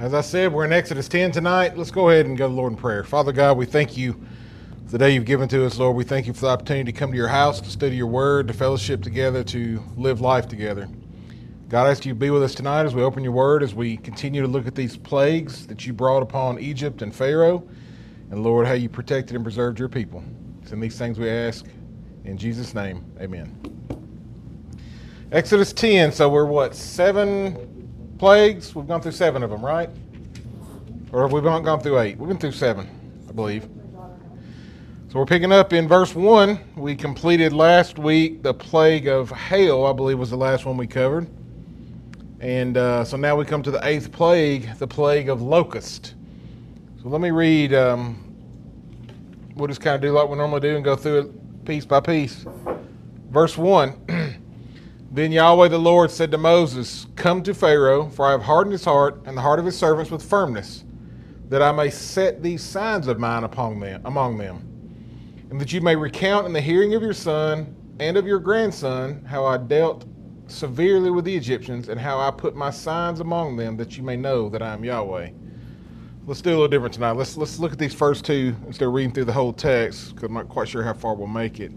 As I said, we're in Exodus 10 tonight. Let's go ahead and go to the Lord in prayer. Father God, we thank you for the day you've given to us, Lord. We thank you for the opportunity to come to your house, to study your word, to fellowship together, to live life together. God, I ask you to be with us tonight as we open your word, as we continue to look at these plagues that you brought upon Egypt and Pharaoh, and Lord, how you protected and preserved your people. It's in these things we ask. In Jesus' name, amen. Exodus 10, so we're 7 plagues? We've gone through 7 of them, right? Or have we not gone through 8? We've been through 7, I believe. So we're picking up in verse 1. We completed last week the plague of hail, I believe was the last one we covered. And so now we come to the 8th plague, the plague of locust. So let me read, we'll just kind of do like we normally do and go through it piece by piece. Verse 1. Then Yahweh the Lord said to Moses, "Come to Pharaoh, for I have hardened his heart and the heart of his servants with firmness, that I may set these signs of mine among them, and that you may recount in the hearing of your son and of your grandson how I dealt severely with the Egyptians and how I put my signs among them, that you may know that I am Yahweh." Let's do a little different tonight. Let's look at these first two instead of reading through the whole text, because I'm not quite sure how far we'll make it.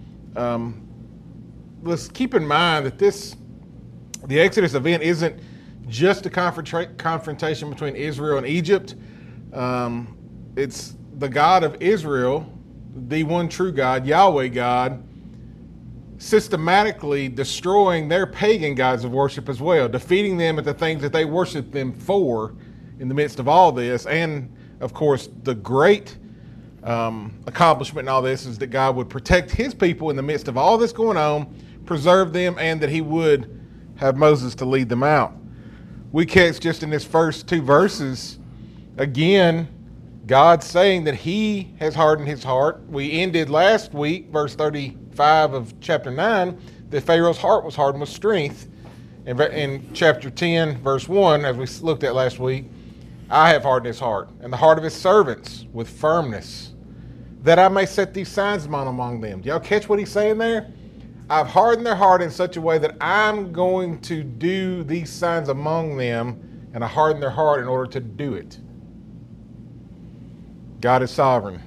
Let's keep in mind that the Exodus event isn't just a confrontation between Israel and Egypt. It's the God of Israel, the one true God, Yahweh God, systematically destroying their pagan gods of worship as well, defeating them at the things that they worship them for in the midst of all this. And, of course, the great accomplishment in all this is that God would protect his people in the midst of all this going on, preserve them, and that he would have Moses to lead them out. We catch just in this first 2 verses, again, God saying that he has hardened his heart. We ended last week, verse 35 of chapter 9, that Pharaoh's heart was hardened with strength. In chapter 10, verse 1, as we looked at last week, I have hardened his heart and the heart of his servants with firmness, that I may set these signs among them. Do y'all catch what he's saying there? I've hardened their heart in such a way that I'm going to do these signs among them, and I harden their heart in order to do it. God is sovereign.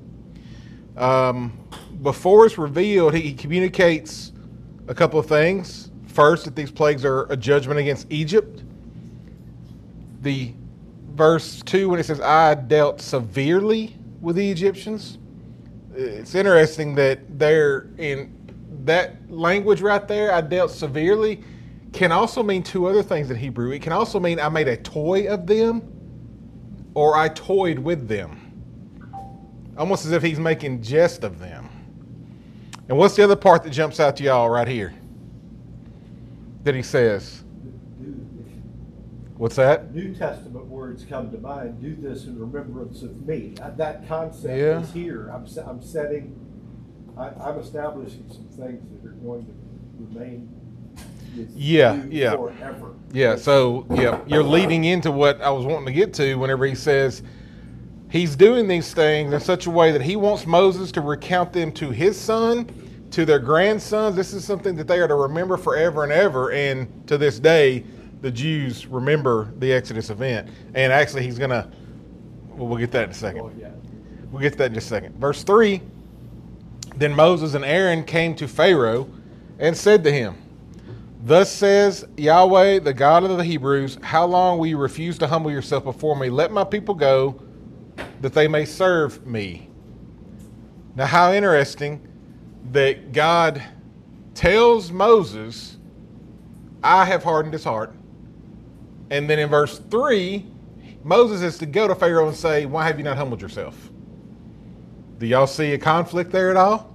Before it's revealed, he communicates a couple of things. First, that these plagues are a judgment against Egypt. The verse 2, when it says, I dealt severely with the Egyptians. It's interesting that they're in that language right there, I dealt severely, can also mean 2 other things in Hebrew. It can also mean I made a toy of them, or I toyed with them. Almost as if he's making jest of them. And what's the other part that jumps out to y'all right here? That he says? What's that? New Testament words come to mind. Do this in remembrance of me. That concept is here. I'm establishing some things that are going to remain with you forever. You're leading into what I was wanting to get to whenever he says he's doing these things in such a way that he wants Moses to recount them to his son, to their grandsons. This is something that they are to remember forever and ever, and to this day, the Jews remember the Exodus event. And actually, he's going to, we'll get that in a second. We'll get to that in just a second. Verse 3, then Moses and Aaron came to Pharaoh and said to him, "Thus says Yahweh, the God of the Hebrews, how long will you refuse to humble yourself before me? Let my people go, that they may serve me." Now, how interesting that God tells Moses, I have hardened his heart. And then in verse 3, Moses is to go to Pharaoh and say, why have you not humbled yourself? Do y'all see a conflict there at all?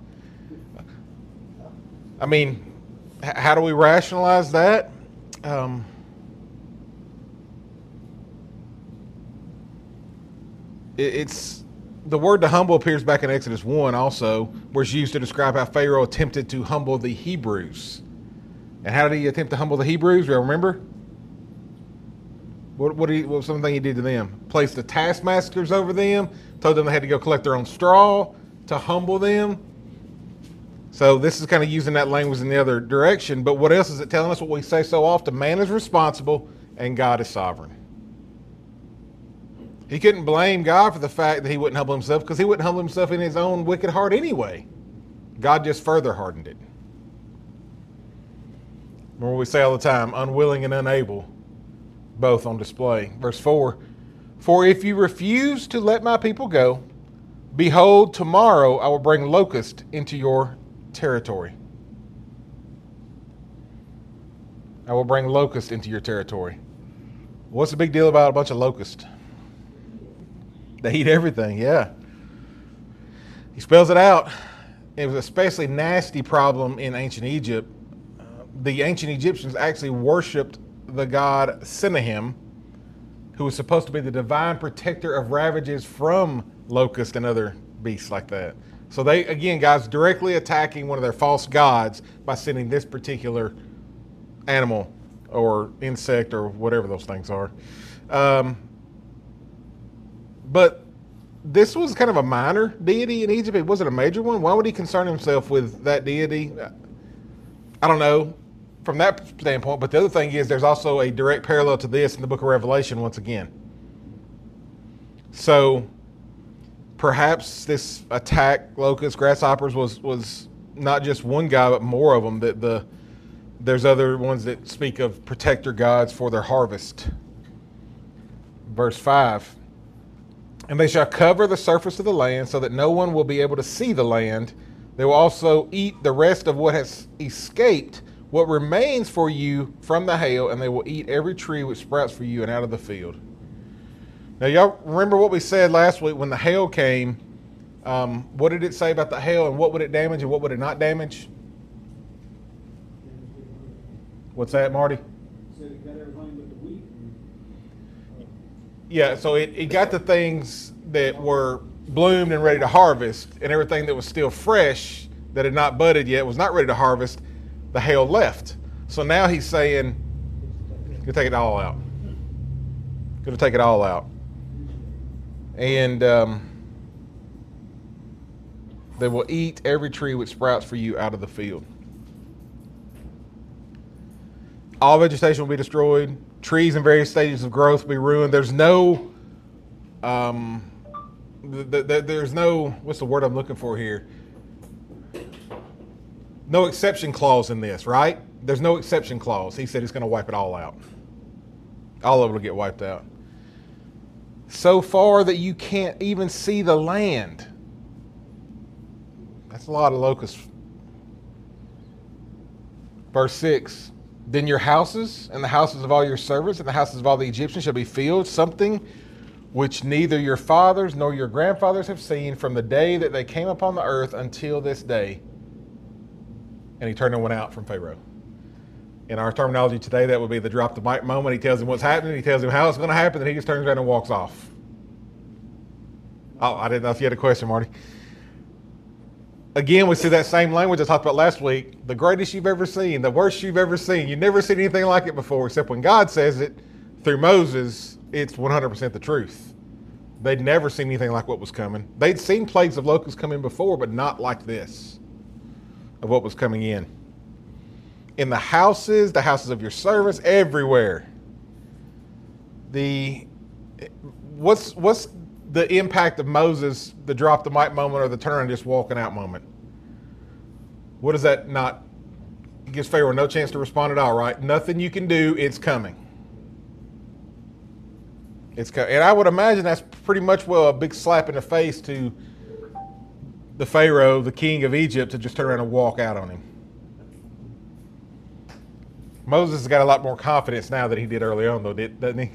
I mean, how do we rationalize that? It's the word to humble appears back in Exodus 1 also, where it's used to describe how Pharaoh attempted to humble the Hebrews. And how did he attempt to humble the Hebrews? Do you remember? What was something he did to them? Placed the taskmasters over them, told them they had to go collect their own straw to humble them. So this is kind of using that language in the other direction. But what else is it telling us? What we say so often: man is responsible and God is sovereign. He couldn't blame God for the fact that he wouldn't humble himself, because he wouldn't humble himself in his own wicked heart anyway. God just further hardened it. Remember, we say all the time, unwilling and unable, both on display. Verse 4, for if you refuse to let my people go, behold, tomorrow I will bring locusts into your territory. I will bring locusts into your territory. What's the big deal about a bunch of locusts? They eat everything, yeah. He spells it out. It was an especially nasty problem in ancient Egypt. The ancient Egyptians actually worshipped the god Sennacherib, who was supposed to be the divine protector of ravages from locusts and other beasts like that. So they, again, guys, directly attacking one of their false gods by sending this particular animal or insect or whatever those things are. But this was kind of a minor deity in Egypt. It wasn't a major one. Why would he concern himself with that deity? I don't know from that standpoint. But the other thing is there's also a direct parallel to this in the book of Revelation once again. So perhaps this attack, locusts, grasshoppers, was not just one guy, but more of them. There's other ones that speak of protector gods for their harvest. Verse 5. And they shall cover the surface of the land so that no one will be able to see the land. They will also eat the rest of what has escaped, what remains for you from the hail, and they will eat every tree which sprouts for you and out of the field. Now, y'all remember what we said last week when the hail came? What did it say about the hail, and what would it damage and what would it not damage? What's that, Marty? Said it got everything but the wheat. Yeah, so it got the things that were bloomed and ready to harvest, and everything that was still fresh, that had not budded yet, was not ready to harvest, the hail left. So now he's saying, "Gonna take it all out. Gonna take it all out." And they will eat every tree which sprouts for you out of the field. All vegetation will be destroyed. Trees in various stages of growth will be ruined. There's no, there's no, what's the word I'm looking for here? No exception clause in this, right? There's no exception clause. He said he's going to wipe it all out. All of it will get wiped out. So far that you can't even see the land. That's a lot of locusts. Verse 6. Then your houses and the houses of all your servants and the houses of all the Egyptians shall be filled, something which neither your fathers nor your grandfathers have seen from the day that they came upon the earth until this day. And he turned and went out from Pharaoh. In our terminology today, that would be the drop the mic moment. He tells him what's happening. He tells him how it's going to happen. And he just turns around and walks off. Oh, I didn't know if you had a question, Marty. Again, we see that same language I talked about last week. The greatest you've ever seen, the worst you've ever seen. You've never seen anything like it before, except when God says it through Moses, it's 100% the truth. They'd never seen anything like what was coming. They'd seen plagues of locusts come in before, but not like this, of what was coming in. In the houses of your servants, everywhere. What's the impact of Moses, the drop the mic moment or the turn and just walking out moment? What does that not? It gives Pharaoh no chance to respond at all, right? Nothing you can do, it's coming. It's coming. And I would imagine that's pretty much a big slap in the face to the Pharaoh, the king of Egypt, to just turn around and walk out on him. Moses has got a lot more confidence now than he did early on, though, doesn't he?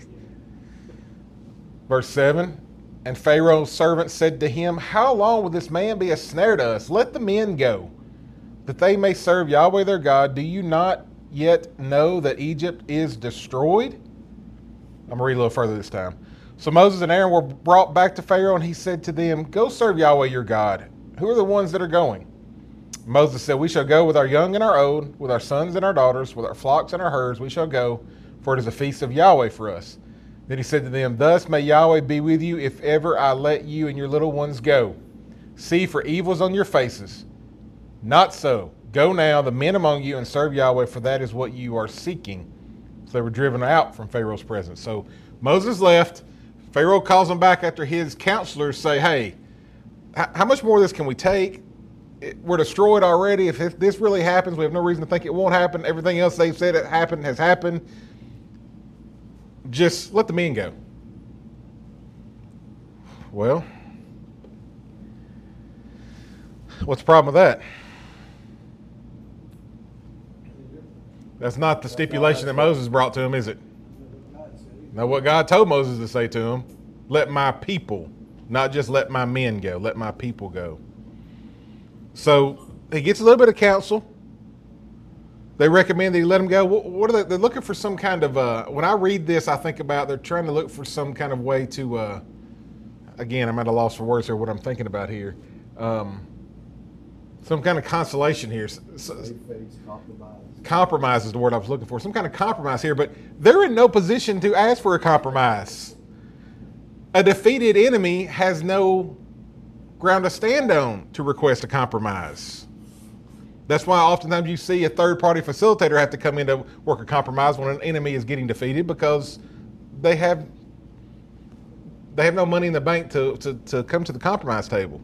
Verse 7. And Pharaoh's servant said to him, how long will this man be a snare to us? Let the men go, that they may serve Yahweh their God. Do you not yet know that Egypt is destroyed? I'm going to read a little further this time. So Moses and Aaron were brought back to Pharaoh, and he said to them, go serve Yahweh your God. Who are the ones that are going? Moses said, we shall go with our young and our old, with our sons and our daughters, with our flocks and our herds. We shall go, for it is a feast of Yahweh for us. Then he said to them, thus may Yahweh be with you if ever I let you and your little ones go. See, for evil is on your faces. Not so. Go now, the men among you, and serve Yahweh, for that is what you are seeking. So they were driven out from Pharaoh's presence. So Moses left. Pharaoh calls them back after his counselors say, hey, how much more of this can we take? We're destroyed already. If this really happens, we have no reason to think it won't happen. Everything else they've said it happened has happened. Just let the men go. Well, what's the problem with that? That's not the stipulation that Moses brought to him, is it? Now, what God told Moses to say to him, let my people, not just let my men go, let my people go. So he gets a little bit of counsel. They recommend that he let him go. What are they? They're looking for some kind of, when I read this, I think about they're trying to look for some kind of way to, again, I'm at a loss for words here, what I'm thinking about here. Some kind of consolation here. Compromise is the word I was looking for. Some kind of compromise here, but they're in no position to ask for a compromise. A defeated enemy has no ground to stand on to request a compromise. That's why oftentimes you see a third-party facilitator have to come in to work a compromise when an enemy is getting defeated, because they have no money in the bank to come to the compromise table.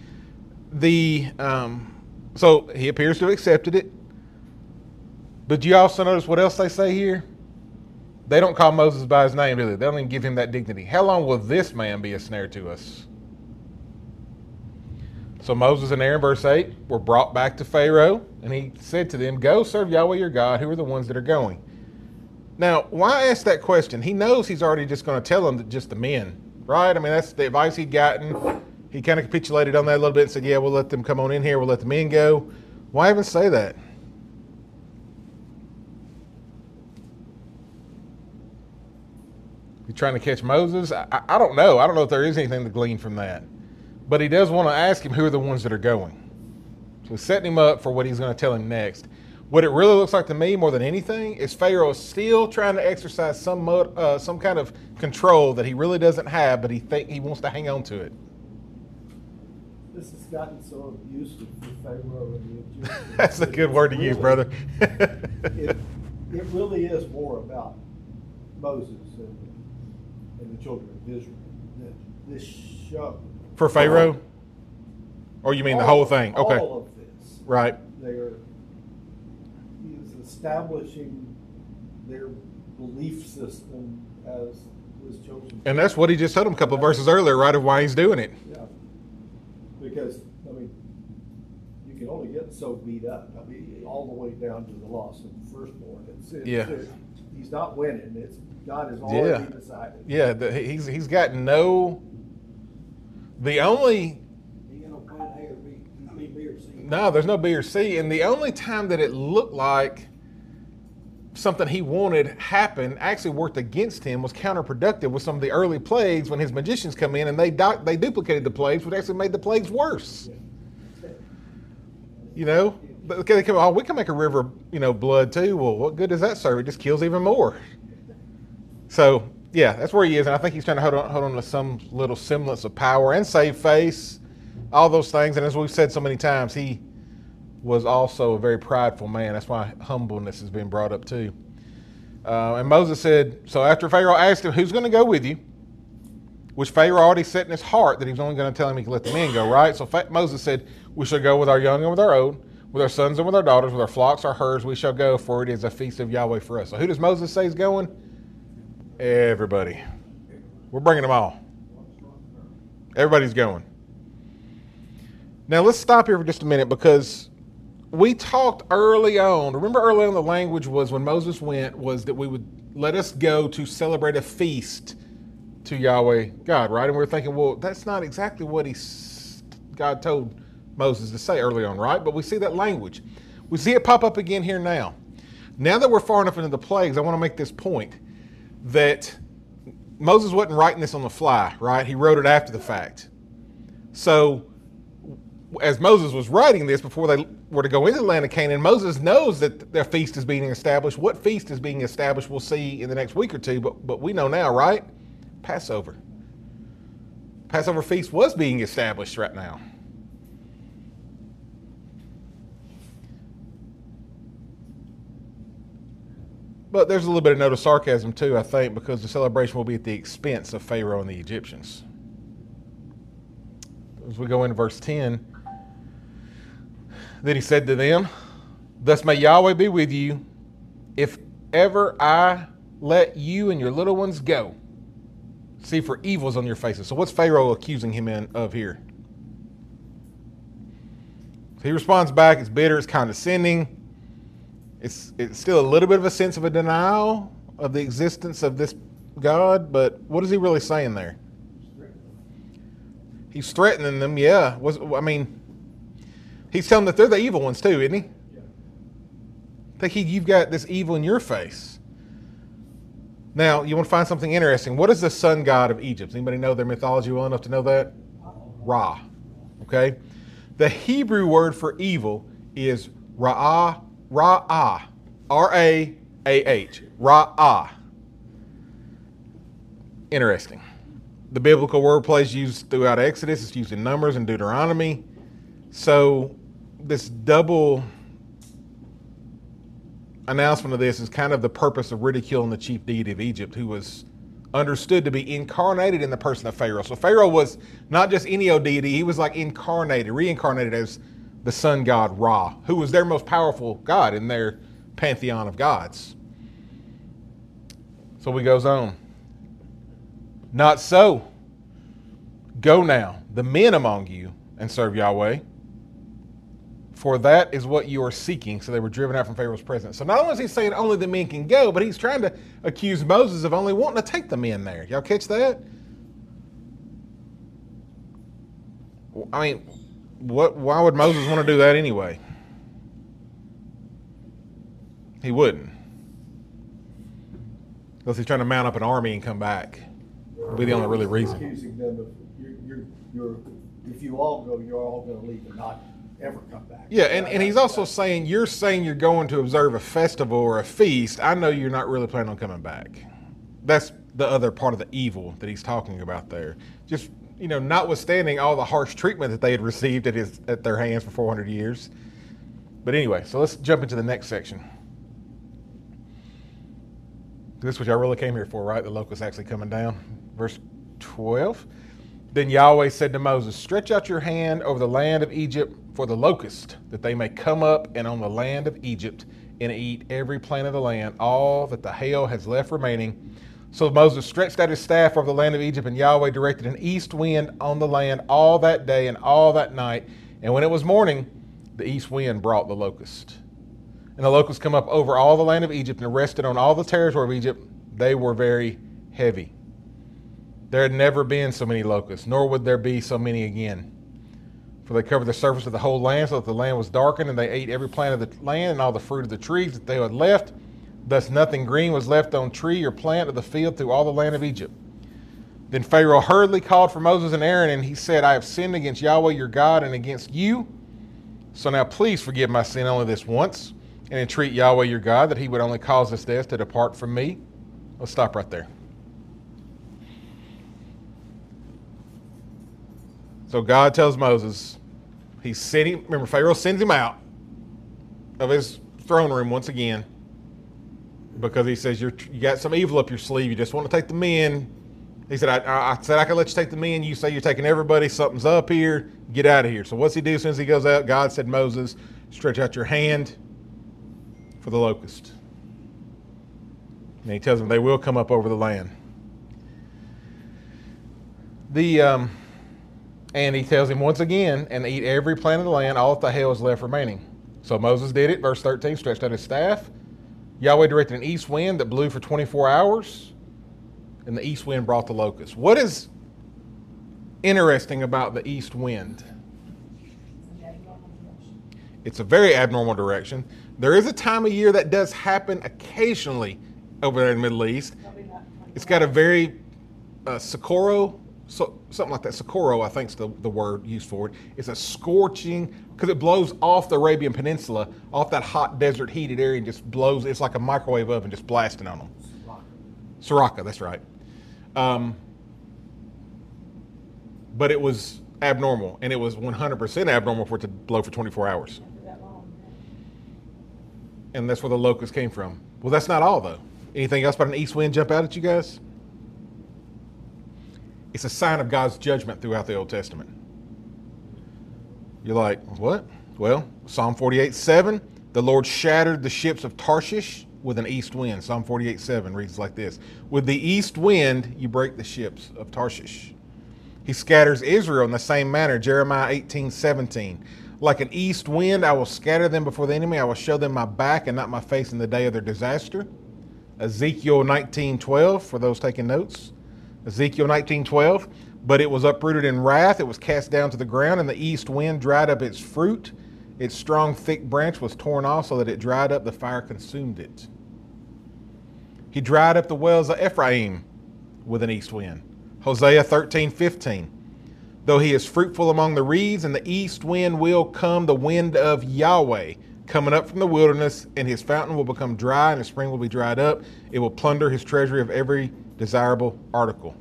So he appears to have accepted it. But you also notice what else they say here? They don't call Moses by his name, do they? They don't even give him that dignity. How long will this man be a snare to us? So Moses and Aaron, verse 8, were brought back to Pharaoh, and he said to them, go serve Yahweh your God. Who are the ones that are going? Now, why ask that question? He knows he's already just going to tell them that just the men, right? I mean, that's the advice he'd gotten. He kind of capitulated on that a little bit and said, yeah, we'll let them come on in here. We'll let the men go. Why even say that? You trying to catch Moses? I don't know. I don't know if there is anything to glean from that. But he does want to ask him who are the ones that are going. So he's setting him up for what he's going to tell him next. What it really looks like to me more than anything is Pharaoh still trying to exercise some kind of control that he really doesn't have, but he wants to hang on to it. This has gotten so abusive for Pharaoh and the Egyptians. That's a good word to use, brother. it really is more about Moses and the children of Israel. This show. For Pharaoh? Or you mean the whole thing? Okay. All of this. Right. He is establishing their belief system as his chosen. And that's what he just told him a couple of verses earlier, right, of why he's doing it. Yeah. Because, I mean, you can only get so beat up. I mean, all the way down to the loss of the firstborn. He's not winning. God has already decided. Yeah, he's got no. The only. No, there's no B or C. And the only time that it looked like something he wanted happened actually worked against him, was counterproductive with some of the early plagues when his magicians come in and they duplicated the plagues, which actually made the plagues worse. You know, they come, oh, we can make a river, blood too. Well, what good does that serve? It just kills even more. So, yeah, that's where he is, and I think he's trying to hold on to some little semblance of power and save face, all those things. And as we've said so many times, he was also a very prideful man. That's why humbleness has been brought up too. And Moses said, so after Pharaoh asked him, who's going to go with you? Which Pharaoh already set in his heart that he was only going to tell him he could let the men go, right? So Moses said, we shall go with our young and with our old, with our sons and with our daughters, with our flocks, our herds, we shall go, for it is a feast of Yahweh for us. So who does Moses say is going? Everybody. We're bringing them all. Everybody's going. Now let's stop here for just a minute, because we talked early on. Remember early on the language was when Moses went was that we would let us go to celebrate a feast to Yahweh God, right? And we were thinking, well, that's not exactly what God told Moses to say early on, right? But we see that language. We see it pop up again here now. Now that we're far enough into the plagues, I want to make this point that Moses wasn't writing this on the fly, right? He wrote it after the fact. So as Moses was writing this before they were to go into the land of Canaan, Moses knows that their feast is being established. What feast is being established we'll see in the next week or two, but we know now, right? Passover. Passover feast was being established right now. But there's a little bit of note of sarcasm too, I think, because the celebration will be at the expense of Pharaoh and the Egyptians. As we go into verse 10, then he said to them, "Thus may Yahweh be with you, if ever I let you and your little ones go. See, for evil is on your faces." So what's Pharaoh accusing him of here? So he responds back, it's bitter, it's condescending. It's still a little bit of a sense of a denial of the existence of this God, but what is he really saying there? He's threatening them, yeah. He's telling them that they're the evil ones too, isn't he? Yeah. You've got this evil in your face. Now, you want to find something interesting. What is the sun god of Egypt? Anybody know their mythology well enough to know that? Ra. Okay? The Hebrew word for evil is Ra'ah. Ra'ah. R-A-A-H. Ra'ah. Interesting. The biblical wordplay is used throughout Exodus. It's used in Numbers and Deuteronomy. So this double announcement of this is kind of the purpose of ridiculing the chief deity of Egypt, who was understood to be incarnated in the person of Pharaoh. So Pharaoh was not just any old deity. He was like reincarnated as the sun god Ra, who was their most powerful god in their pantheon of gods. So he goes on. "Not so. Go now, the men among you, and serve Yahweh, for that is what you are seeking." So they were driven out from Pharaoh's presence. So not only is he saying only the men can go, but he's trying to accuse Moses of only wanting to take the men there. Y'all catch that? I mean, why would Moses want to do that anyway? He wouldn't. Unless he's trying to mount up an army and come back. Would be the only really reason. Accusing them of, if you all go, you're all going to leave and not ever come back. Yeah, and he's also saying you're going to observe a festival or a feast. I know you're not really planning on coming back. That's the other part of the evil that he's talking about there. Just, notwithstanding all the harsh treatment that they had received at their hands for 400 years. But anyway, so let's jump into the next section. This is what y'all really came here for, right? The locusts actually coming down. Verse 12. "Then Yahweh said to Moses, stretch out your hand over the land of Egypt for the locust, that they may come up and on the land of Egypt and eat every plant of the land, all that the hail has left remaining. So Moses stretched out his staff over the land of Egypt, and Yahweh directed an east wind on the land all that day and all that night. And when it was morning, the east wind brought the locust. And the locusts come up over all the land of Egypt and rested on all the territory of Egypt. They were very heavy. There had never been so many locusts, nor would there be so many again. For they covered the surface of the whole land, so that the land was darkened, and they ate every plant of the land and all the fruit of the trees that they had left. Thus nothing green was left on tree or plant of the field through all the land of Egypt. Then Pharaoh hurriedly called for Moses and Aaron, and he said, I have sinned against Yahweh your God and against you. So now please forgive my sin only this once, and entreat Yahweh your God that he would only cause this death to depart from me. Let's stop right there. So God tells Moses, remember Pharaoh sends him out of his throne room once again because he says, you got some evil up your sleeve. You just want to take the men. He said, I said I could let you take the men. You say you're taking everybody. Something's up here. Get out of here. So what's he do as soon as he goes out? God said, Moses, stretch out your hand for the locust. And he tells them they will come up over the land. And he tells him once again, and eat every plant of the land, all that the hail is left remaining. So Moses did it. Verse 13, stretched out his staff. Yahweh directed an east wind that blew for 24 hours, and the east wind brought the locusts. What is interesting about the east wind? It's a very abnormal direction. There is a time of year that does happen occasionally over there in the Middle East. It's got a very Socorro, something like that. Socorro, I think is the word used for it. It's a scorching, because it blows off the Arabian Peninsula, off that hot desert heated area, and just blows. It's like a microwave oven just blasting on them. Siraka, that's right. But it was abnormal, and it was 100% abnormal for it to blow for 24 hours. And that's where the locusts came from. Well, that's not all, though. Anything else about an east wind jump out at you guys? It's a sign of God's judgment throughout the Old Testament. You're like, what? Well, Psalm 48:7, the Lord shattered the ships of Tarshish with an east wind. Psalm 48:7 reads like this: with the east wind, you break the ships of Tarshish. He scatters Israel in the same manner. Jeremiah 18:17. Like an east wind, I will scatter them before the enemy. I will show them my back and not my face in the day of their disaster. Ezekiel 19:12, for those taking notes. Ezekiel 19:12. But it was uprooted in wrath. It was cast down to the ground, and the east wind dried up its fruit. Its strong, thick branch was torn off so that it dried up. The fire consumed it. He dried up the wells of Ephraim with an east wind. Hosea 13:15. Though he is fruitful among the reeds, and the east wind will come, the wind of Yahweh, coming up from the wilderness, and his fountain will become dry, and his spring will be dried up. It will plunder his treasury of every desirable article.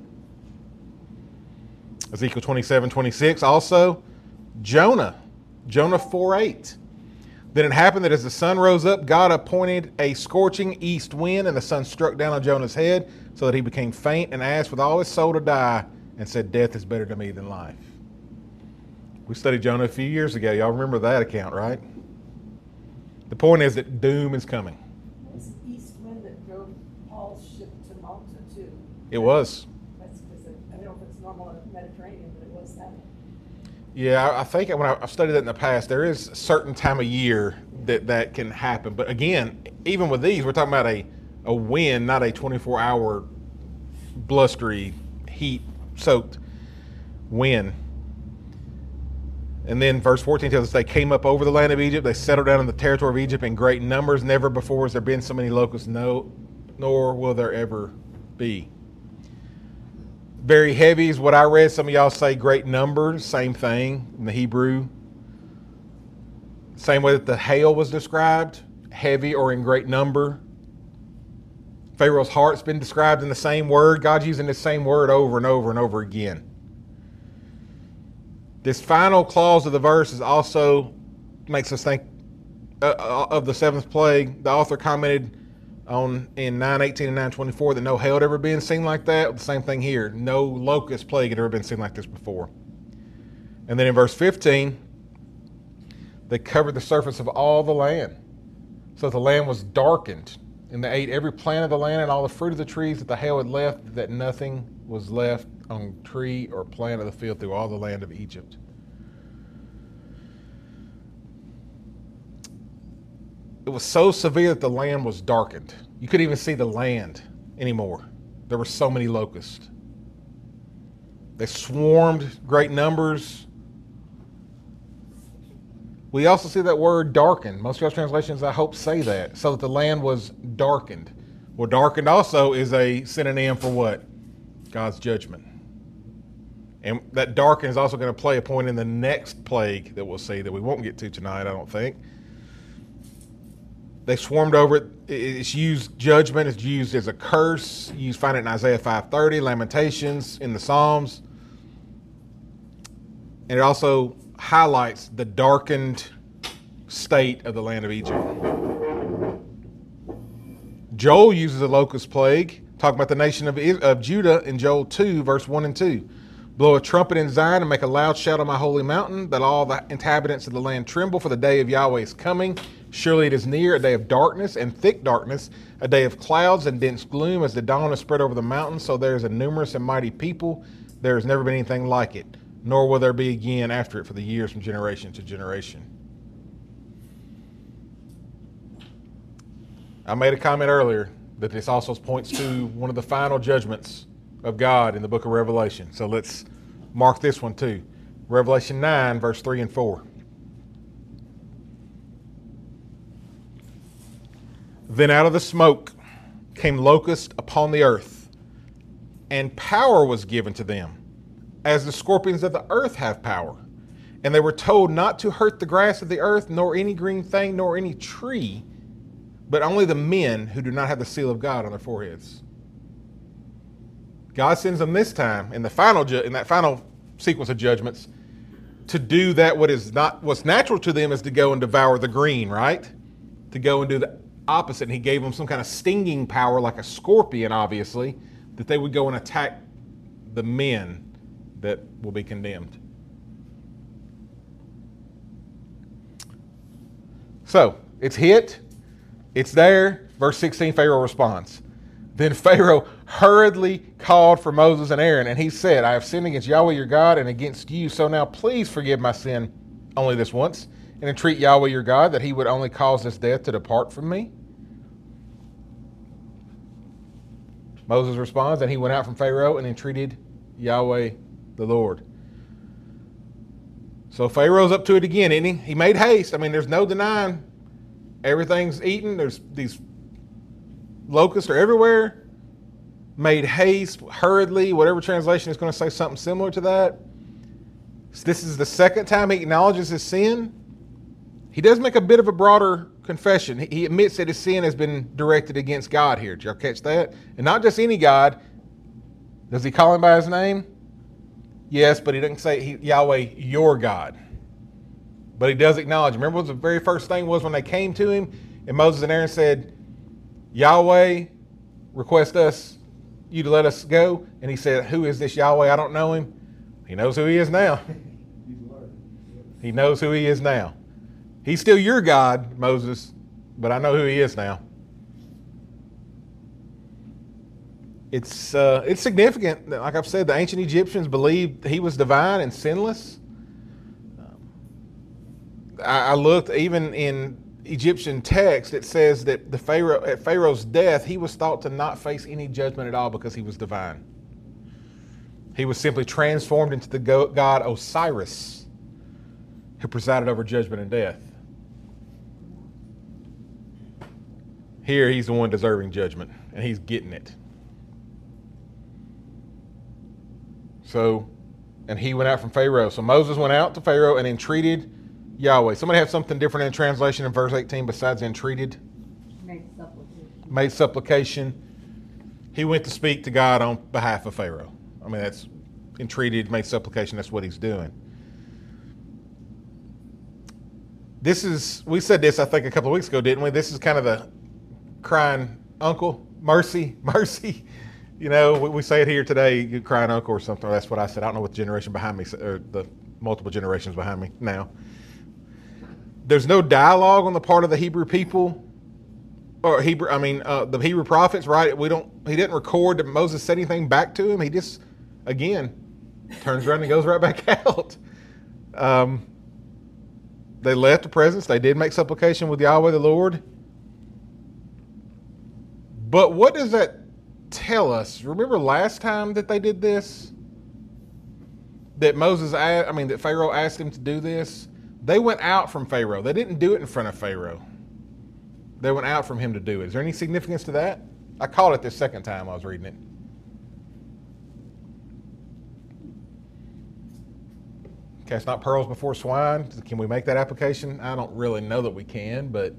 Ezekiel 27:26. Also, Jonah 4:8. Then it happened that as the sun rose up, God appointed a scorching east wind, and the sun struck down on Jonah's head, so that he became faint and asked with all his soul to die, and said, death is better to me than life. We studied Jonah a few years ago. Y'all remember that account, right? The point is that doom is coming. It was the east wind that drove Paul's ship to Malta, too. It was. That's because I don't know if it's normal in the Mediterranean, but it was that. Yeah, I think when I've studied that in the past, there is a certain time of year that can happen. But again, even with these, we're talking about a wind, not a 24-hour blustery, heat-soaked wind. And then verse 14 tells us they came up over the land of Egypt. They settled down in the territory of Egypt in great numbers. Never before has there been so many locusts, no, nor will there ever be. Very heavy is what I read. Some of y'all say great numbers. Same thing in the Hebrew. Same way that the hail was described, heavy or in great number. Pharaoh's heart's been described in the same word. God's using the same word over and over and over again. This final clause of the verse is also makes us think of the seventh plague. The author commented on in 9:18 and 9:24 that no hail had ever been seen like that. The same thing here. No locust plague had ever been seen like this before. And then in verse 15, they covered the surface of all the land. So the land was darkened, and they ate every plant of the land and all the fruit of the trees that the hail had left, that nothing was left on tree or plant of the field through all the land of Egypt. It was so severe that the land was darkened. You couldn't even see the land anymore. There were so many locusts. They swarmed great numbers. We also see that word darkened. Most of y'all's translations, I hope, say that, so that the land was darkened. Well, darkened also is a synonym for what? God's judgment. And that darken is also going to play a point in the next plague that we'll see that we won't get to tonight, I don't think. They swarmed over it. It's used judgment. It's used as a curse. You find it in Isaiah 5:30, Lamentations, in the Psalms. And it also highlights the darkened state of the land of Egypt. Joel uses a locust plague, talking about the nation of Judah in Joel 2, verse 1 and 2. Blow a trumpet in Zion and make a loud shout on my holy mountain, that all the inhabitants of the land tremble, for the day of Yahweh is coming. Surely it is near, a day of darkness and thick darkness, a day of clouds and dense gloom, as the dawn is spread over the mountains. So there is a numerous and mighty people. There has never been anything like it, nor will there be again after it for the years from generation to generation. I made a comment earlier that this also points to one of the final judgments of God in the book of Revelation. So let's mark this one too. Revelation 9, verse 3 and 4. Then out of the smoke came locusts upon the earth, and power was given to them, as the scorpions of the earth have power. And they were told not to hurt the grass of the earth, nor any green thing, nor any tree, but only the men who do not have the seal of God on their foreheads. God sends them this time in that final sequence of judgments to do that what's natural to them is to go and devour the green, right? To go and do the opposite, and he gave them some kind of stinging power like a scorpion, obviously, that they would go and attack the men that will be condemned. So, it's hit. It's there. Verse 16, Pharaoh responds. Then Pharaoh hurriedly called for Moses and Aaron, and he said, I have sinned against Yahweh your God and against you, so now please forgive my sin only this once, and entreat Yahweh your God that he would only cause this death to depart from me. Moses responds, and he went out from Pharaoh and entreated Yahweh the Lord. So Pharaoh's up to it again, isn't he? He made haste. I mean, there's no denying everything's eaten. There's these locusts are everywhere. Made haste, hurriedly, whatever translation is going to say something similar to that. So this is the second time he acknowledges his sin. He does make a bit of a broader confession. He admits that his sin has been directed against God here. Did y'all catch that? And not just any God. Does he call him by his name? Yes, but he doesn't say Yahweh, your God. But he does acknowledge. Remember what the very first thing was when they came to him? And Moses and Aaron said, Yahweh, request you to let us go. And he said, who is this Yahweh? I don't know him. He knows who he is now. He knows who he is now. He's still your God, Moses, but I know who he is now. It's significant. Like I've said, the ancient Egyptians believed he was divine and sinless. I looked, even in Egyptian text, it says that at Pharaoh's death, he was thought to not face any judgment at all because he was divine. He was simply transformed into the god Osiris, who presided over judgment and death. Here, he's the one deserving judgment, and he's getting it. So, and he went out from Pharaoh. So Moses went out to Pharaoh and entreated Yahweh. Somebody have something different in translation in verse 18 besides entreated? Made supplication. He went to speak to God on behalf of Pharaoh. I mean, that's entreated, made supplication. That's what he's doing. This is, we said this, I think, a couple of weeks ago, didn't we? This is kind of the crying uncle, mercy, mercy. You know, we say it here today, you crying uncle or something. That's what I said. I don't know what generation behind me, or the multiple generations behind me now. There's no dialogue on the part of the Hebrew people, or the Hebrew prophets, right? He didn't record that Moses said anything back to him. He just, again, turns around and goes right back out. They left the presence. They did make supplication with Yahweh the Lord. But what does that tell us? Remember last time that they did this? That Pharaoh asked him to do this? They went out from Pharaoh. They didn't do it in front of Pharaoh. They went out from him to do it. Is there any significance to that? I caught it this second time I was reading it. Cast not pearls before swine. Can we make that application? I don't really know that we can, but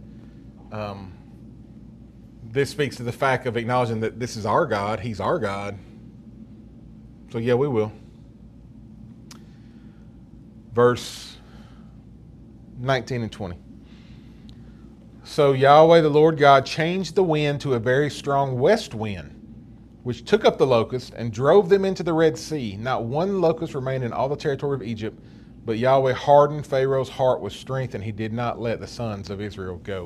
this speaks to the fact of acknowledging that this is our God. He's our God. So yeah, we will. Verse 19 and 20. So Yahweh the Lord God changed the wind to a very strong west wind, which took up the locusts and drove them into the Red Sea. Not one locust remained in all the territory of Egypt, but Yahweh hardened Pharaoh's heart with strength, and he did not let the sons of Israel go.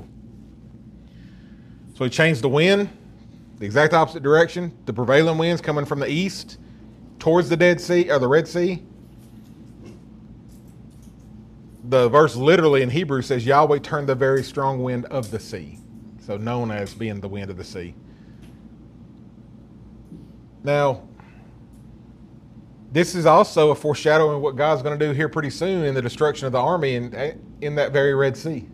So he changed the wind, the exact opposite direction. The prevailing winds coming from the east towards the Dead Sea, or the Red Sea. The verse literally in Hebrew says Yahweh turned the very strong wind of the sea. So known as being the wind of the sea. Now, this is also a foreshadowing of what God's going to do here pretty soon in the destruction of the army in that very Red Sea.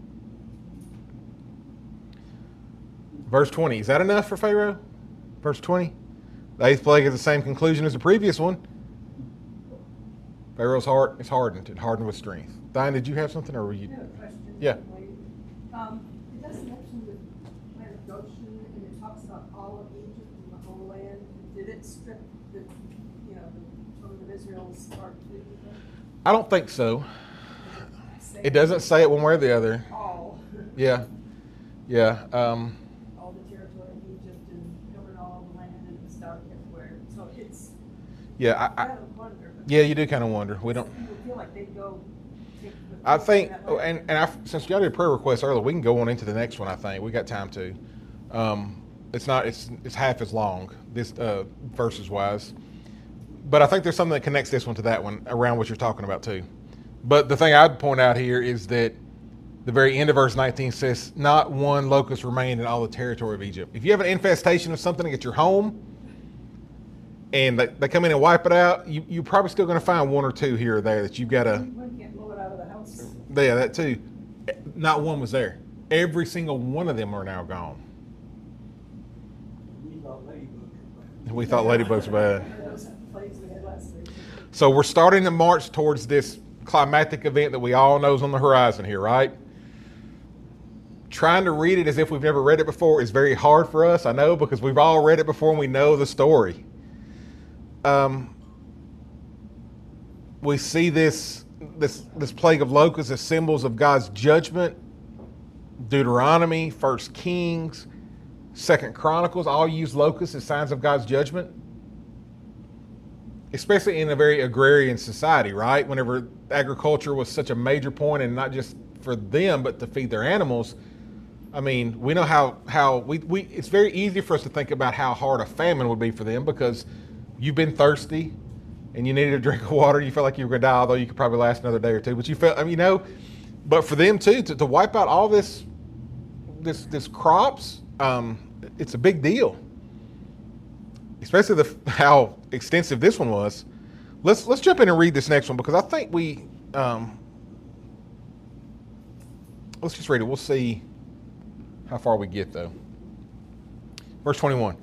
Verse 20. Is that enough for Pharaoh? Verse 20. The eighth plague is the same conclusion as the previous one. Pharaoh's heart is hardened, and hardened with strength. Diane, did you have something, or were you? I have a question. Yeah. It does mention the land of Goshen, and it talks about all of Egypt and the whole land. Did it strip the children of Israel's heart too? I don't think so. It doesn't say it one way or the other. All. Yeah. Yeah, I kind of wonder. yeah, you do kind of wonder. We don't. People feel like they go. take the- I think, that way. since y'all did prayer requests earlier, we can go on into the next one. I think we got time to. It's half as long this verses wise, but I think there's something that connects this one to that one around what you're talking about too. But the thing I'd point out here is that the very end of verse 19 says, "Not one locust remained in all the territory of Egypt." If you have an infestation of something at your home, and they come in and wipe it out, you're probably still going to find one or two here or there that you've got to. One can't blow it out of the house. Yeah, that too. Not one was there. Every single one of them are now gone. We thought ladybugs were bad. We thought ladybugs were bad. Those plagues we had last week. So we're starting to march towards this climatic event that we all know is on the horizon here, right? Trying to read it as if we've never read it before is very hard for us, I know, because we've all read it before and we know the story. We see this plague of locusts as symbols of God's judgment. Deuteronomy, 1 Kings, 2 Chronicles all use locusts as signs of God's judgment. Especially in a very agrarian society, right? Whenever agriculture was such a major point, and not just for them, but to feed their animals. I mean, we know how we it's very easy for us to think about how hard a famine would be for them, because you've been thirsty and you needed a drink of water. You felt like you were going to die, although you could probably last another day or two. But you felt, I mean, but for them too, to wipe out all this crops, it's a big deal. Especially how extensive this one was. Let's jump in and read this next one, because I think let's just read it. We'll see how far we get though. Verse 21.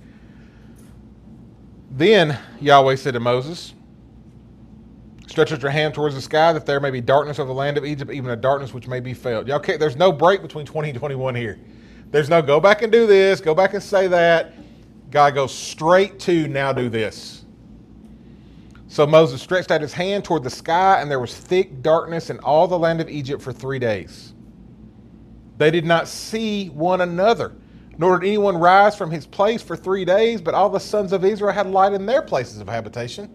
Then Yahweh said to Moses, "Stretch out your hand towards the sky, that there may be darkness over the land of Egypt, even a darkness which may be felt." Y'all can't, there's no break between 20 and 21 here. There's no go back and do this, go back and say that. God goes straight to now do this. So Moses stretched out his hand toward the sky, and there was thick darkness in all the land of Egypt for 3 days. They did not see one another, nor did anyone rise from his place for 3 days, but all the sons of Israel had light in their places of habitation.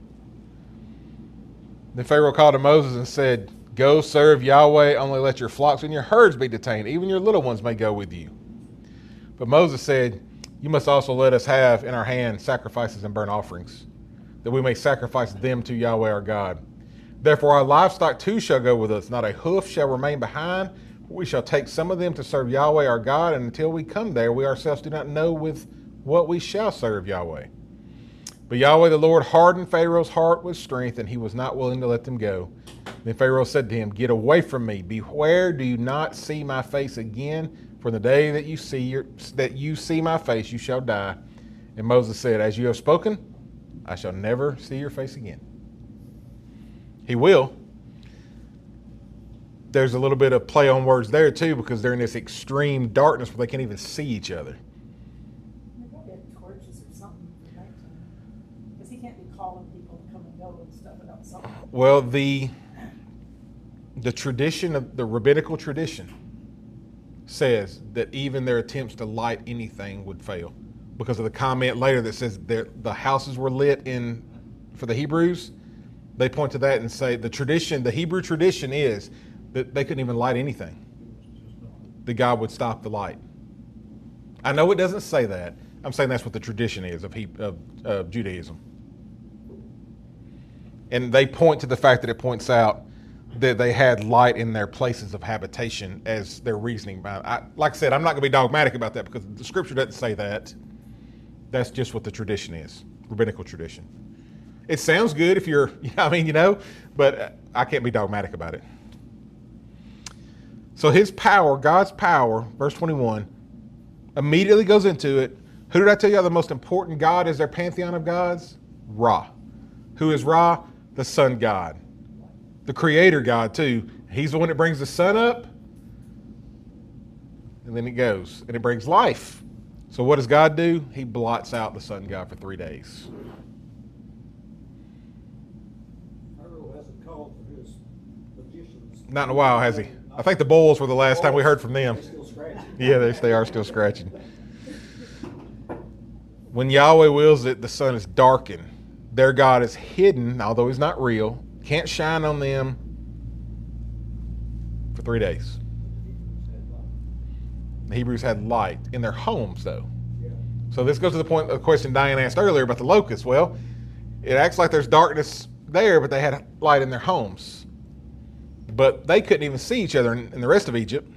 Then Pharaoh called to Moses and said, "Go serve Yahweh, only let your flocks and your herds be detained. Even your little ones may go with you." But Moses said, "You must also let us have in our hand sacrifices and burnt offerings, that we may sacrifice them to Yahweh our God. Therefore our livestock too shall go with us. Not a hoof shall remain behind. We shall take some of them to serve Yahweh our God, and until we come there, we ourselves do not know with what we shall serve Yahweh." But Yahweh the Lord hardened Pharaoh's heart with strength, and he was not willing to let them go. Then Pharaoh said to him, "Get away from me. Beware, do you not see my face again? For the day that you see my face, you shall die." And Moses said, "As you have spoken, I shall never see your face again." He will. There's a little bit of play on words there too, because they're in this extreme darkness where they can't even see each other. They probably had torches or something for nighttime. Because he can't be calling people to come and go and stuff without something. Well, the tradition of the rabbinical tradition says that even their attempts to light anything would fail, because of the comment later that says the houses were lit for the Hebrews. They point to that and say the Hebrew tradition is that they couldn't even light anything. That God would stop the light. I know it doesn't say that. I'm saying that's what the tradition is of Judaism. And they point to the fact that it points out that they had light in their places of habitation as their reasoning. Like I said, I'm not going to be dogmatic about that, because the scripture doesn't say that. That's just what the tradition is, rabbinical tradition. It sounds good if you're, but I can't be dogmatic about it. So his power, God's power, verse 21, immediately goes into it. Who did I tell you the most important God is their pantheon of gods? Ra. Who is Ra? The sun god. The creator God too. He's the one that brings the sun up. And then it goes. And it brings life. So what does God do? He blots out the sun god for 3 days. Pharaoh hasn't called for his magicians. Not in a while, has he? I think the bulls were the last time we heard from them. They're still scratching. Yeah, they are still scratching. When Yahweh wills it, the sun is darkened. their God is hidden, although he's not real, can't shine on them for 3 days. The Hebrews had light in their homes, though. So this goes to the point of the question Diane asked earlier about the locusts. Well, it acts like there's darkness there, but they had light in their homes. But they couldn't even see each other in the rest of Egypt.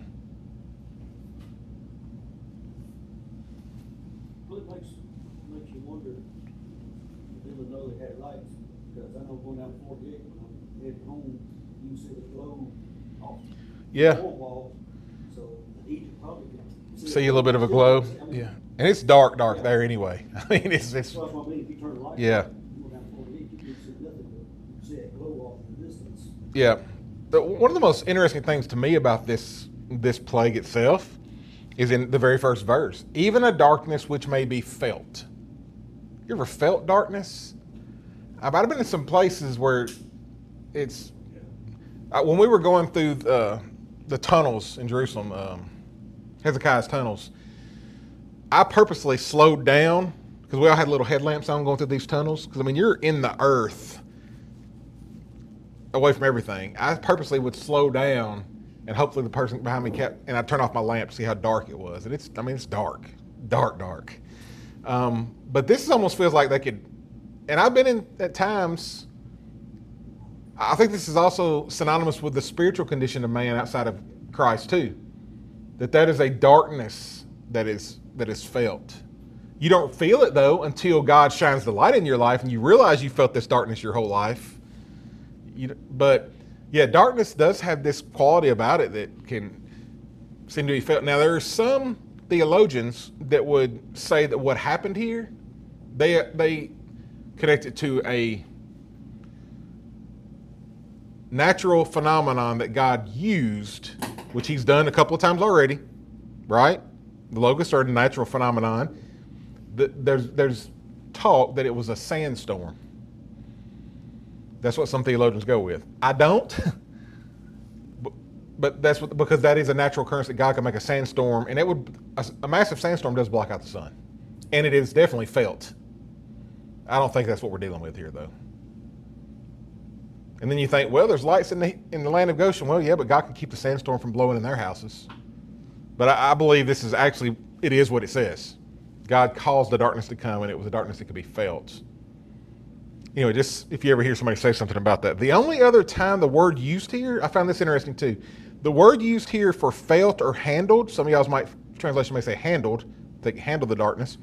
Well, it makes you wonder, even though they had lights, because I know going down 48, when I'm heading home, you can see the glow off Yeah. the wall. So Egypt probably could See a little bit of a glow. Yeah. And it's dark there anyway. I mean, it's That's what I mean, if you turn the light Yeah. on, you go down 48, you can see nothing, but you can see that glow off in the distance. Yeah. One of the most interesting things to me about this plague itself is in the very first verse. Even a darkness which may be felt. You ever felt darkness? I've been in some places where it's... when we were going through the tunnels in Jerusalem, Hezekiah's tunnels, I purposely slowed down because we all had little headlamps on going through these tunnels. Because, I mean, you're in the earth away from everything. I purposely would slow down and hopefully the person behind me kept, and I'd turn off my lamp to see how dark it was. And it's dark. Dark. But this almost feels like they could, and I've been in at times, I think this is also synonymous with the spiritual condition of man outside of Christ too. That is a darkness that is felt. You don't feel it though until God shines the light in your life and you realize you felt this darkness your whole life. But yeah, darkness does have this quality about it that can seem to be felt. Now there are some theologians that would say that what happened here, they connect it to a natural phenomenon that God used, which he's done a couple of times already, right? The locusts are a natural phenomenon. There's talk that it was a sandstorm. That's what some theologians go with. I don't, but that's because that is a natural occurrence that God can make a sandstorm, and a massive sandstorm does block out the sun, and it is definitely felt. I don't think that's what we're dealing with here, though. And then you think, well, there's lights in the land of Goshen. Well, yeah, but God can keep the sandstorm from blowing in their houses. But I believe this is actually, it is what it says. God caused the darkness to come, and it was a darkness that could be felt. Anyway, just if you ever hear somebody say something about that. The only other time the word used here, I found this interesting too. The word used here for felt or handled, some of y'all's translation may say handled, they handle the darkness.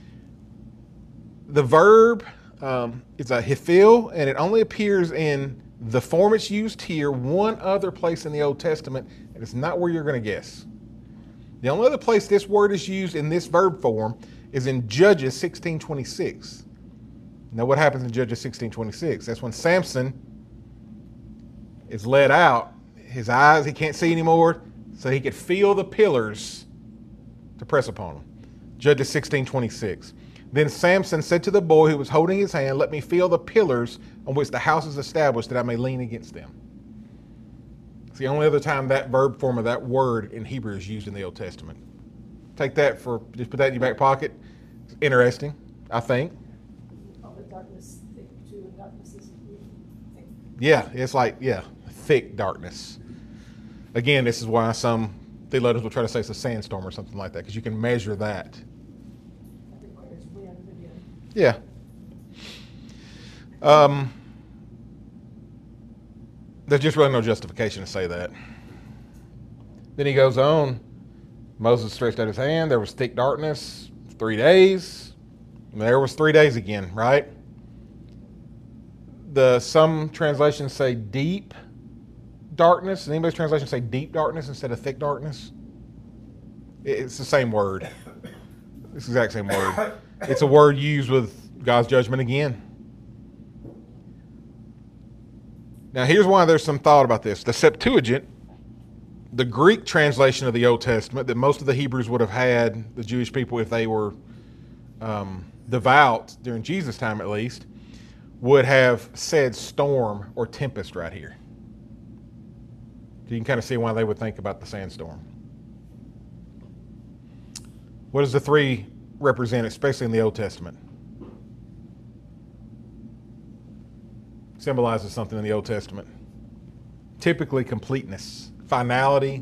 The verb is a hifil, and it only appears in the form it's used here one other place in the Old Testament, and it's not where you're going to guess. The only other place this word is used in this verb form is in Judges 16:26. Now what happens in Judges 16:26? That's when Samson is led out. His eyes, he can't see anymore, so he could feel the pillars to press upon him. Judges 16:26. Then Samson said to the boy who was holding his hand, "Let me feel the pillars on which the house is established, that I may lean against them." It's the only other time that verb form of that word in Hebrew is used in the Old Testament. Just put that in your back pocket. It's interesting, I think. The darkness thick too, and darkness is thick. Yeah, it's like, thick darkness. Again, this is why some theologians will try to say it's a sandstorm or something like that, because you can measure that. Everywhere is wind again. Yeah. There's just really no justification to say that. Then he goes on. Moses stretched out his hand. There was thick darkness, 3 days. And there was 3 days again, right? Some translations say deep darkness. Does anybody's translation say deep darkness instead of thick darkness? It's the same word. It's the exact same word. It's a word used with God's judgment again. Now, here's why there's some thought about this. The Septuagint, the Greek translation of the Old Testament that most of the Hebrews would have had, the Jewish people, if they were devout during Jesus' time at least, would have said storm or tempest right here. So you can kind of see why they would think about the sandstorm. What does the 3 represent, especially in the Old Testament? symbolizes something in the Old Testament. Typically completeness, finality.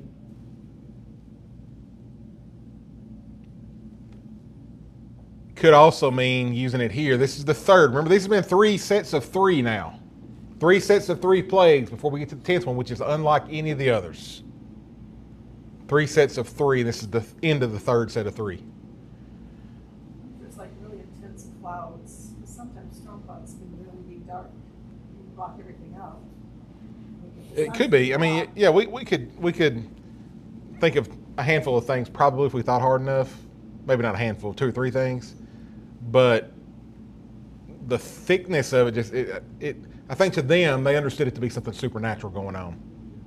Could also mean, using it here, this is the third. Remember, these have been 3 sets of 3 now. 3 sets of 3 plagues before we get to the 10th one, which is unlike any of the others. 3 sets of 3. This is the end of the 3rd set of 3. It's like really intense clouds. Sometimes storm clouds can really be dark and block everything out. It could be. I mean, yeah, we could think of a handful of things probably if we thought hard enough. Maybe not a handful, 2 or 3 things. But the thickness of it just, I think to them, they understood it to be something supernatural going on.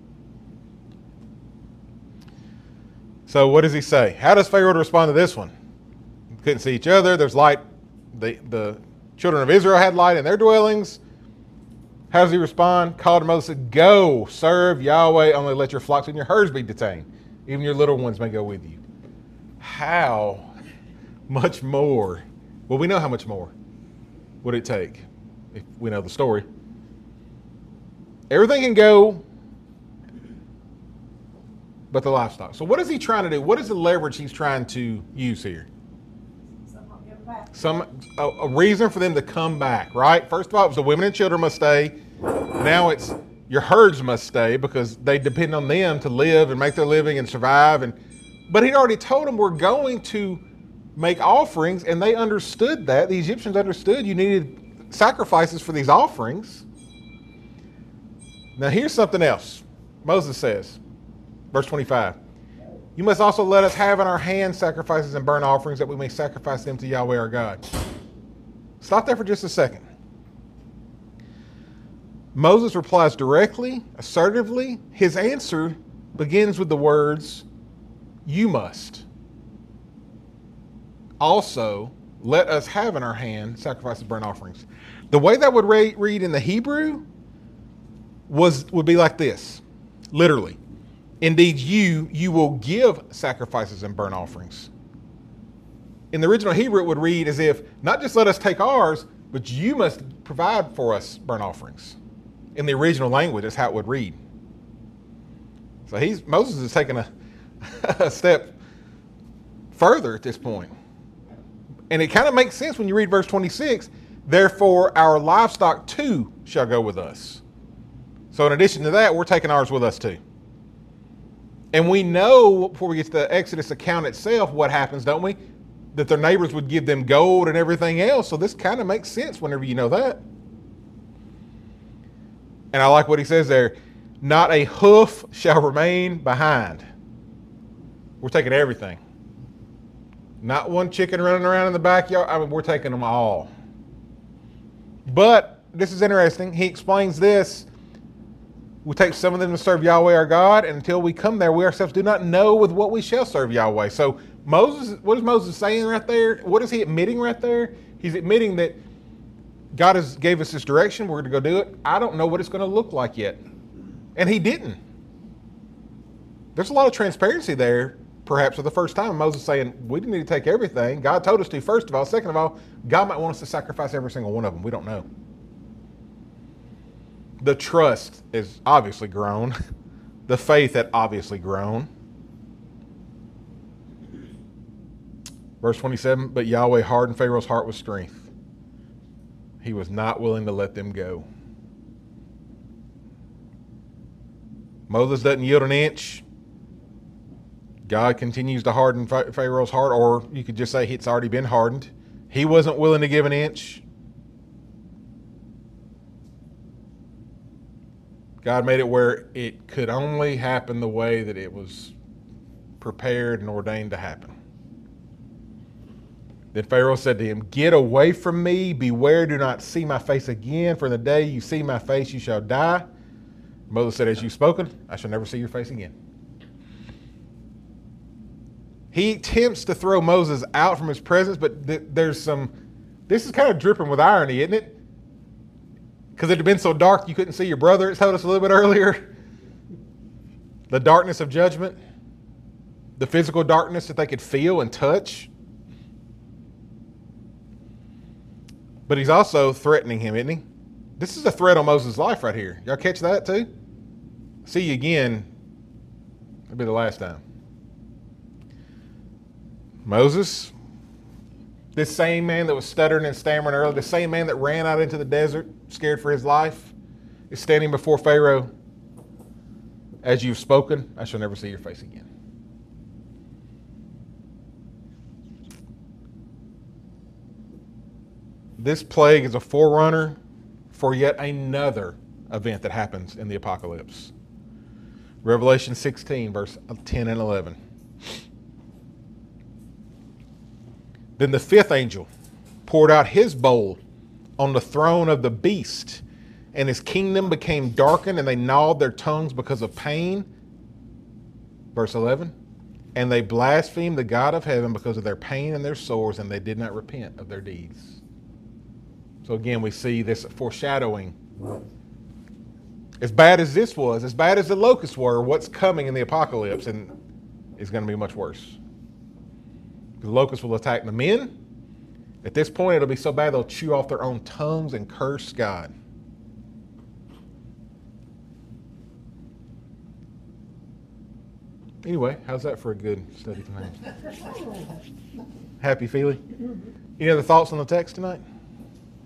So what does he say? How does Pharaoh respond to this one? Couldn't see each other. There's light. The children of Israel had light in their dwellings. How does he respond? Called to Moses, said, go, serve Yahweh, only let your flocks and your herds be detained. Even your little ones may go with you. How much more? Well, we know how much more would it take if we know the story. Everything can go but the livestock. So what is he trying to do? What is the leverage he's trying to use here? Somehow get back. A reason for them to come back, right? First of all, it was the women and children must stay. Now it's your herds must stay because they depend on them to live and make their living and survive. But he'd already told them we're going to make offerings, and they understood that. The Egyptians understood you needed sacrifices for these offerings. Now here's something else. Moses says, verse 25, you must also let us have in our hands sacrifices and burnt offerings that we may sacrifice them to Yahweh our God. Stop there for just a second. Moses replies directly, assertively. His answer begins with the words, you must. Also, let us have in our hand sacrifices and burnt offerings. The way that would read in the Hebrew would be like this, literally. Indeed, you will give sacrifices and burnt offerings. In the original Hebrew, it would read as if, not just let us take ours, but you must provide for us burnt offerings. In the original language, that's how it would read. So Moses is taking a step further at this point. And it kind of makes sense when you read verse 26, therefore our livestock too shall go with us. So in addition to that, we're taking ours with us too. And we know, before we get to the Exodus account itself, what happens, don't we? That their neighbors would give them gold and everything else. So this kind of makes sense whenever you know that. And I like what he says there. Not a hoof shall remain behind. We're taking everything. Not one chicken running around in the backyard. I mean, we're taking them all. But this is interesting. He explains this. We take some of them to serve Yahweh our God, and until we come there, we ourselves do not know with what we shall serve Yahweh. So Moses, what is Moses saying right there? What is he admitting right there? He's admitting that God gave us this direction. We're going to go do it. I don't know what it's going to look like yet. And he didn't. There's a lot of transparency there, perhaps for the first time. Moses saying, we didn't need to take everything. God told us to, first of all. Second of all, God might want us to sacrifice every single one of them. We don't know. The trust is obviously grown. The faith had obviously grown. Verse 27, but Yahweh hardened Pharaoh's heart with strength. He was not willing to let them go. Moses doesn't yield an inch. God continues to harden Pharaoh's heart, or you could just say it's already been hardened. He wasn't willing to give an inch. God made it where it could only happen the way that it was prepared and ordained to happen. Then Pharaoh said to him, get away from me. Beware, do not see my face again. For the day you see my face, you shall die. Moses said, as you've spoken, I shall never see your face again. He attempts to throw Moses out from his presence, but this is kind of dripping with irony, isn't it? Because it had been so dark you couldn't see your brother, it told us a little bit earlier. The darkness of judgment. The physical darkness that they could feel and touch. But he's also threatening him, isn't he? This is a threat on Moses' life right here. Y'all catch that too? See you again. It'll be the last time. Moses, this same man that was stuttering and stammering earlier, the same man that ran out into the desert, scared for his life, is standing before Pharaoh. As you've spoken, I shall never see your face again. This plague is a forerunner for yet another event that happens in the apocalypse. Revelation 16, verse 10 and 11. Then the fifth angel poured out his bowl on the throne of the beast, and his kingdom became darkened, and they gnawed their tongues because of pain. Verse 11. And they blasphemed the God of heaven because of their pain and their sores, and they did not repent of their deeds. So again, we see this foreshadowing. As bad as this was, as bad as the locusts were, what's coming in the apocalypse and is going to be much worse. The locusts will attack the men. At this point, it'll be so bad they'll chew off their own tongues and curse God. Anyway, how's that for a good study tonight? Happy feeling? Any other thoughts on the text tonight?